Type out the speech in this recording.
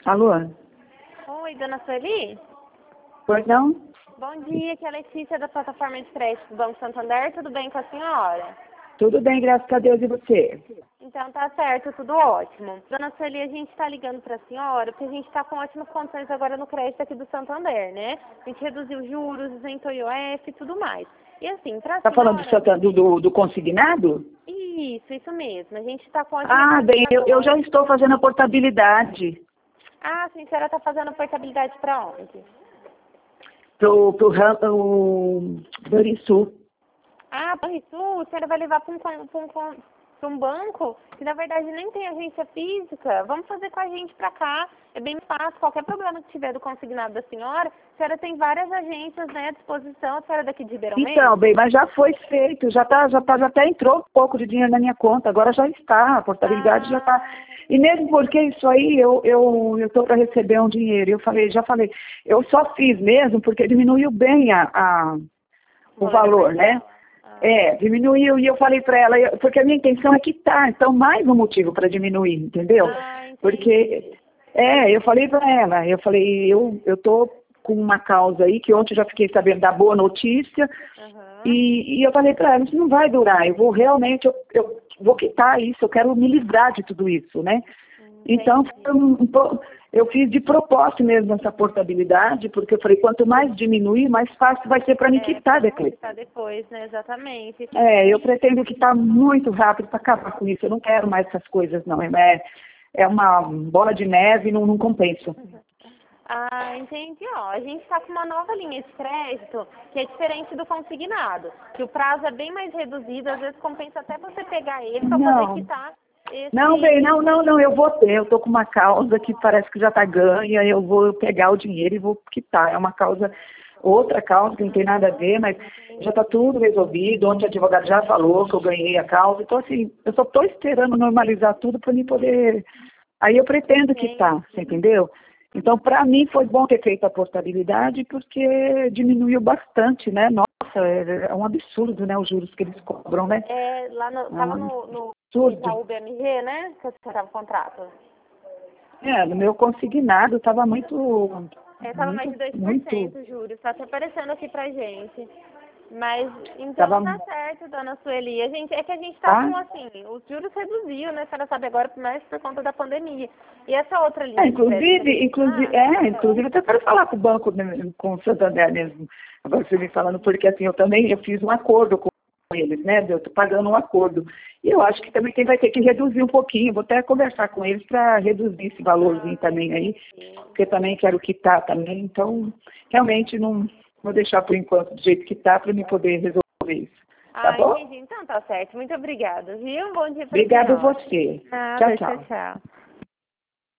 Alô? Oi, dona Sueli? Pois não? Bom dia, aqui é a Letícia da plataforma de crédito do Banco Santander. Tudo bem com a senhora? Tudo bem, graças a Deus, e você? Então tá certo, tudo ótimo. Dona Sueli, a gente está ligando para a senhora porque a gente está com ótimas condições agora no crédito aqui do Santander, né? A gente reduziu juros, isentou IOF e tudo mais. E assim, para a Tá falando senhora... do consignado? Isso mesmo. A gente está com ótimas Ah, bem, condições eu já agora. estou fazendo a portabilidade Ah, sim, a senhora está fazendo portabilidade para onde? pro Banrisul. Ah, Banrisul, a senhora vai levar para um banco que na verdade nem tem agência física. Vamos fazer com a gente para cá. É bem fácil. Qualquer problema que tiver do consignado da senhora, a senhora tem várias agências, né, à disposição. A senhora é daqui de Ribeirão Então, mesmo? bem, mas já foi feito, já até entrou um pouco de dinheiro na minha conta, agora já está, a portabilidade já está. Ah, E mesmo porque isso aí, eu estou para receber um dinheiro. Já falei, eu só fiz mesmo porque diminuiu bem o valor, né? parcela. Ah, Diminuiu, e eu falei para ela, porque a minha intenção é quitar, então mais um motivo para diminuir, entendeu? Porque, entendi. eu falei para ela, eu tô com uma causa aí, que ontem eu já fiquei sabendo da boa notícia, Aham. e eu falei para ela, isso não vai durar, eu vou realmente, eu vou quitar isso, eu quero me livrar de tudo isso, né? Então, Entendi. eu fiz de propósito mesmo essa portabilidade, porque eu falei, quanto mais diminuir, mais fácil vai ser para me quitar depois. Tá depois, né? Exatamente. Eu pretendo quitar muito rápido para acabar com isso. Eu não quero mais essas coisas, não. É uma bola de neve, não compensa. Ah, entendi. Ó, a gente está com uma nova linha de crédito que é diferente do consignado, que o prazo é bem mais reduzido, às vezes compensa até você pegar ele para poder Não, quitar não, bem, esse... não, eu vou ter. Eu estou com uma causa que parece que já está ganha, eu vou pegar o dinheiro e vou quitar. É uma causa, outra causa que não tem nada a ver, mas já está tudo resolvido. Ontem o advogado já falou que eu ganhei a causa. Então, assim, eu só estou esperando normalizar tudo para mim poder. Aí eu pretendo quitar, você entendeu? Então, para mim foi bom ter feito a portabilidade porque diminuiu bastante, né? Nossa, é um absurdo, né? Os juros que eles cobram, né? Lá no, É tava um no absurdo. Itaú BMG, né? Que você tava o contrato. No meu consignado estava muito, Tava mais de muito, 2% juros, tá até aparecendo aqui pra gente. Mas, então estava, tá certo, dona Sueli. É que a gente tá tá? com, assim, os juros reduziu, né? A senhora sabe agora, mais por conta da pandemia. E essa outra linha de crédito que a gente Inclusive, eu até quero falar com o banco, né, com o Santander mesmo. Agora você me falando, porque assim, eu fiz um acordo com eles, né? Eu estou pagando um acordo. E eu acho que também vai ter que reduzir um pouquinho. Vou até conversar com eles para reduzir esse valorzinho também aí, porque também quero quitar também. Então, realmente não vou deixar por enquanto do jeito que está para me poder resolver isso. Tá bom? entendi. Então tá certo. Muito obrigada, viu? Um bom dia pra Obrigado senhora. você. Tchau, Nada, tchau, tchau. tchau.